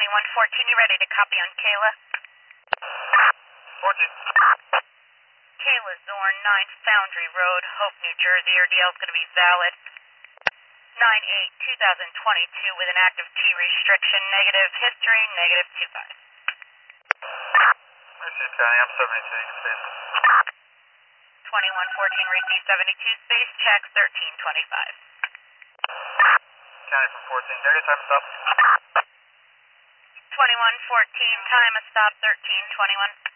2114, you ready to copy on Kayla? 14. Kayla Zorn, 9 Foundry Road, Hope, New Jersey. Your DL is going to be valid 9/8/2022 with an active T restriction, negative history, negative 25. Receive County, I'm 72, space. 2114, receive 72, space, check 1325. County from 1430, time stop. 2114, time of stop 1321.